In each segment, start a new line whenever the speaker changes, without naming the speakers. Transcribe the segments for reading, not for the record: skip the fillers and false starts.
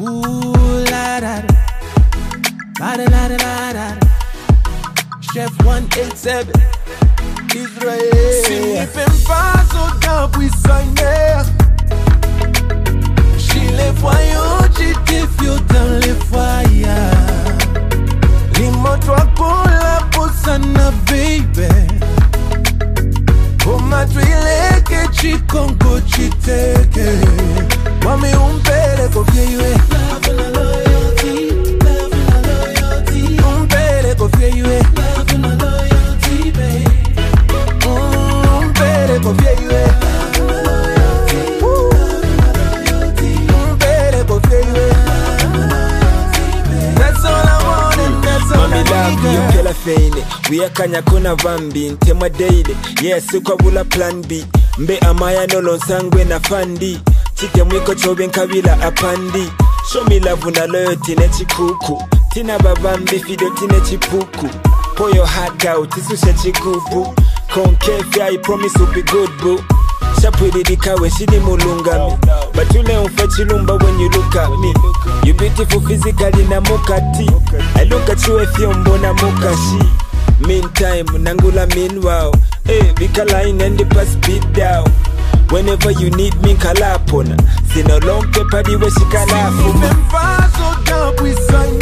Ooh la da da da da da da. Chef 187 Israel.
Si mi fem pas au temps puissant.
Si les voyons, tu te fios dans les foyers. Limotwa pour la posana baby. Oma twile que tu congo chiteke. Mami umpele kofiewe. Love and loyalty, love and loyalty. Umpele kofiewe. Love and loyalty, baby. Umpele kofiewe. Love and loyalty, umpele kofiewe. That's all I want and that's all I need.
Mami love you feine wiyakanya kona vambi ntema daily yes ukabula plan B mbe amaya nolo sangwe na fandi chite mwiko chobe nkabila apandi show me love na loyalty ne chikuku tina babambi fido tine chipuku pour your heart out isushe chikupu konkefi I promise will be good boo Shapwidi dikawe shidi mulungami but ule umfachilumba when you look at me you beautiful physically na mukati I look at you if you mbona mukashi meantime nangula meanwhile hey bika line and the pass beat down whenever you need me kalapona sino long paper di we shikalafu
Même pas au temps puissant.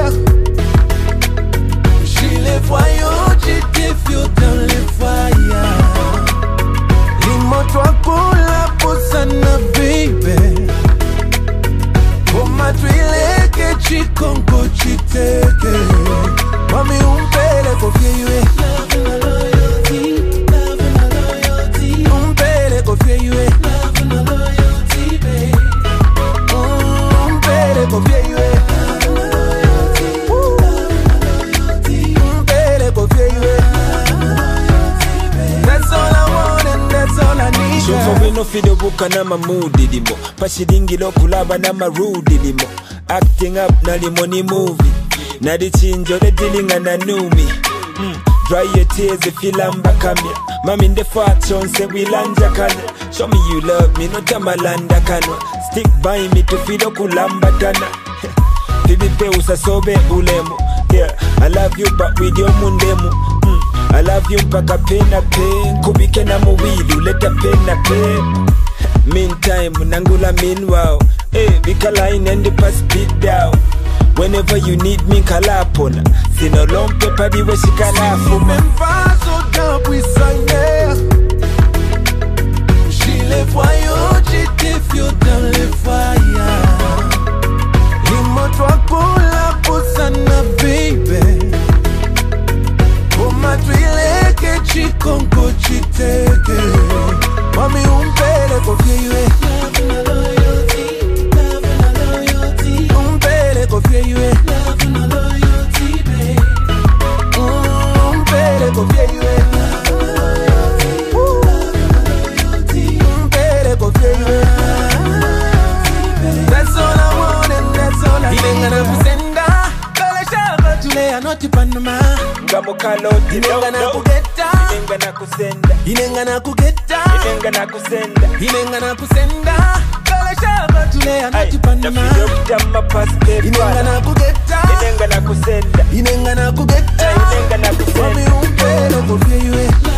Si les voyons, tu te fios dans les foyers. Limotwa pour la posana baby. Oma twile que tu congo chiteke. Mami umpele kofiewe. Love and loyalty, love and loyalty. Umpele kofiewe. Love and loyalty, baby. Umpele kofiewe. Love and loyalty, umpele kofiewe. That's all I want and that's all I need.
Shofa wino fido buka na mamudi limo pashiringi lo kulaba na marudi limo acting up na limo ni movie na di chinjo de dilinga na numi dry your tears if you lamba kamya mami in the fat say we lanja kanya show me you love me no tamalanda kanwa stick by me to fido kulamba tana bibi pe usasobe ulemo yeah I love you but with your mundemo I love you mpaka pena pen kubike na muwili uleta pena pen meantime nangula meanwhile hey bika line and the pass beat down whenever you need me kalapona sino long paper di we shikalafu
Même pas au temps puissant.
Si les voyons, tu te fios dans les foyers. Limotwa pour la posana baby. Oma twile que tu congo chiteke. Mami umpele kofiewe. Love and loyalty, love and loyalty. Umpele kofiewe. Love and loyalty, baby. Umpele kofiewe. Love and loyalty, umpele kofiewe. That's all I want and that's all I need. Inengana kusenda, kala shaka tule anoti panama.
ngamo kalo
Inengana kugeta,
inengana kusenda
inengana kugeta,
inengana kusenda
inengana kusenda. Kala shaka tule anoti panama.
na fido kutama pass paper
Inengana kugeta,
inengana kusenda
inengana kugeta.
inengana kusenda
Mami umpele kofiewe.